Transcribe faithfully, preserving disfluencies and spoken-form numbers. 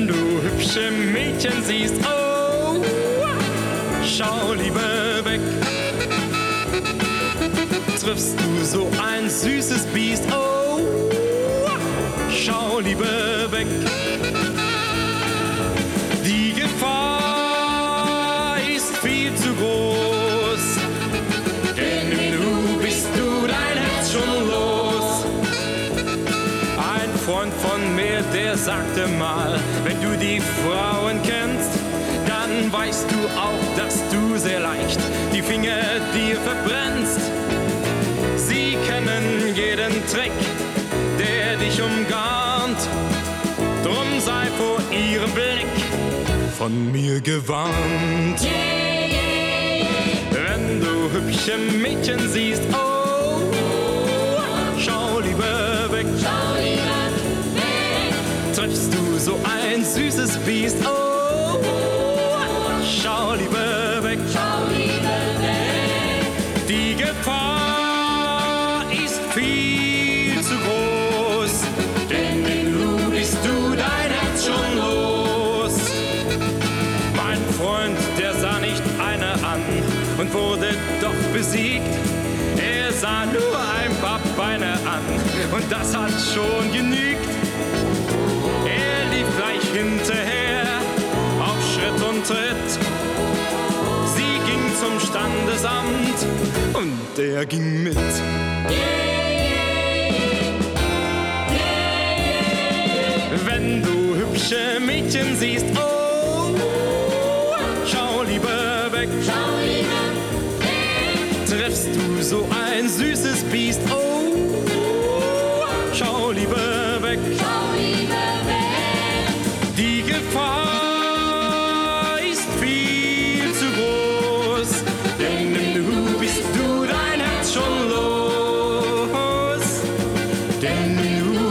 Wenn du hübsche Mädchen siehst, oh, schau lieber weg. Triffst du so ein süßes Biest, oh, schau lieber weg. Die Gefahr ist viel zu groß, denn du bist du dein Herz schon los. Ein Freund von mir, der sagte mal, wenn du die Frauen kennst, dann weißt du auch, dass du sehr leicht die Finger dir verbrennst. Sie kennen jeden Trick, der dich umgarnt, drum sei vor ihrem Blick von mir gewarnt. Yeah, yeah, yeah. Wenn du hübsche Mädchen siehst, oh, schau lieber weg. Schau lieber weg. Triffst du so ein süßes Biest, oh, schau lieber weg. Schau lieber weg. Die Gefahr ist viel zu groß, denn du bist du dein Herz schon los. Mein Freund, der sah nicht eine an und wurde doch besiegt. Er sah nur ein paar Beine an und das hat schon genügt. Er lief gleich hinterher auf Schritt und Tritt. Sie ging zum Standesamt und er ging mit. Yeah, yeah, yeah. Wenn du hübsche Mädchen siehst, oh, schau lieber weg. Schau lieber weg. Triffst du so ein süßes Biest, oh, schau lieber weg. Schau lieber weg. Die Gefahr ist viel zu groß, denn du bist du dein Herz schon los. Denn du